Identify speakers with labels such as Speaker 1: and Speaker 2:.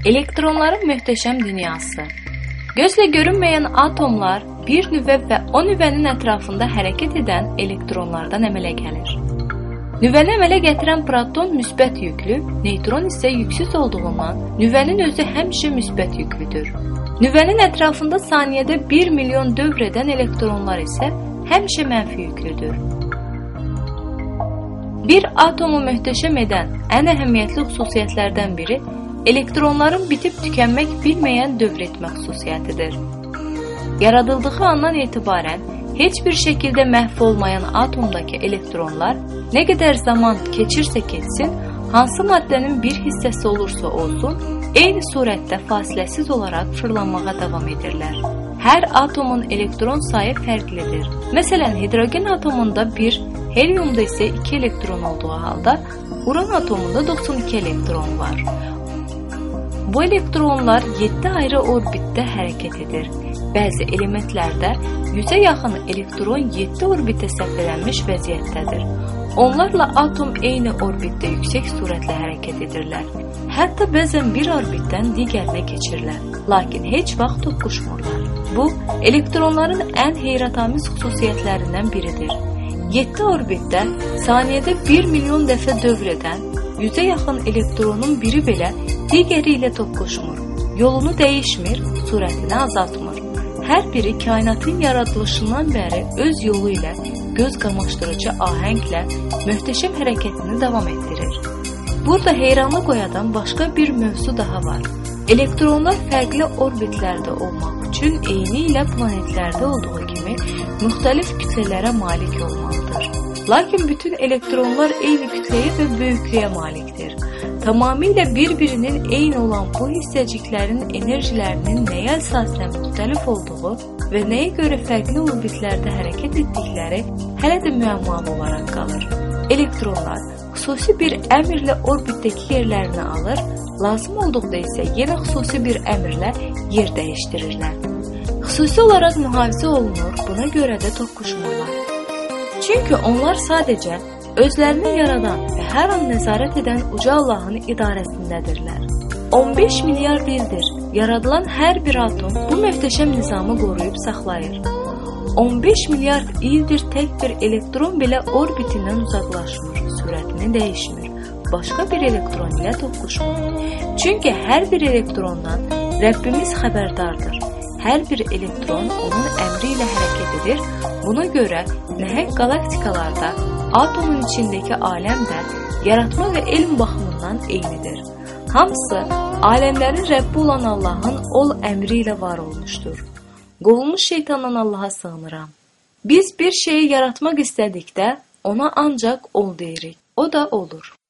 Speaker 1: Elektronların möhtəşəm dünyası. Gözlə görünməyən atomlar bir nüvə və o nüvənin ətrafında hərəkət edən elektronlardan əmələ gəlir. Nüvəni əmələ gətirən proton müsbət yüklü, neytron isə yüksüz olduğundan nüvənin özü həmişə müsbət yüklüdür. Nüvənin ətrafında saniyədə 1 milyon dövr edən elektronlar isə həmişə mənfi yüklüdür. Bir atomu möhtəşəm edən ən əhəmiyyətli xüsusiyyətlərdən biri elektronların bitib tükənmək bilməyən dövr etmə xüsusiyyətidir. Yaradıldığı andan etibarən heç bir şəkildə məhv olmayan atomdakı elektronlar nə qədər zaman keçirsə keçsin, hansı maddənin bir hissəsi olursa olsun, eyni surətdə fasiləsiz olaraq fırlanmağa davam edirlər. Hər atomun elektron sayı fərqlidir. Məsələn, hidrogen atomunda 1, heliumda isə 2 elektron olduğu halda, uran atomunda 92 elektron var. Bu elektronlar 7 ayrı orbitdə hərəkət edir. Bəzi elementlərdə 100-ə yaxın elektron 7 orbitə səpələnmiş vəziyyətdədir. Onlarla atom eyni orbitdə yüksək sürətlə hərəkət edirlər. Hətta bəzən bir orbitdən digərinə keçirlər, lakin heç vaxt toqquşmurlar. Bu, elektronların ən heyrətamiz xüsusiyyətlərindən biridir. 7 orbitdə saniyədə 1 milyon dəfə dövr edən 100-ə yaxın elektronun biri belə digəri ilə toqquşmur, yolunu dəyişmir, sürətini azaltmır. Hər biri kainatın yaradılışından bəri öz yolu ilə, göz qamaşdırıcı ahənglə möhtəşəm hərəkətini davam etdirir. Burada heyranlıq oyadan başqa bir mövzu daha var. Elektronlar fərqli orbitlərdə olmaq üçün eyni ilə planetlərdə olduğu kimi müxtəlif kütlələrə malik olmalıdır. Lakin bütün elektronlar eyni kütləyə və böyüklüyə malikdir. Tamamilə bir-birinin eyni olan bu hissəciklərin enerjilərinin nəyə əsasən müxtəlif olduğu və nəyə görə fərqli orbitlərdə hərəkət etdikləri hələ də müəmmalı olaraq qalır. Elektronlar xüsusi bir əmrlə orbitdəki yerlərini alır, lazım olduqda isə yenə xüsusi bir əmrlə yer dəyişdirirlər. Xüsusi olaraq mühafizə olunur, buna görə də toqquşmurlar. Çünki onlar sadəcə özlərini yaradan və hər an nəzarət edən uca Allahın idarəsindədirlər. 15 milyard ildir yaradılan hər bir atom bu möhtəşəm nizamı qoruyub saxlayır. 15 milyard ildir tək bir elektron belə orbitindən uzaqlaşmır, sürətini dəyişmir, başqa bir elektron ilə toqquşmur. Çünki hər bir elektrondan Rəbbimiz xəbərdardır. Hər bir elektron onun əmri ilə hərəkət edir. Buna görə nəhəng qalaktikalarda atomun içindəki aləm də yaratma və elm baxımından eynidir. Hamısı aləmlərin Rəbbi olan Allahın ol əmri ilə var olmuşdur. Qovulmuş şeytandan Allaha sığınıram. Biz bir şeyi yaratmaq istədikdə ona ancaq ol deyirik. O da olur.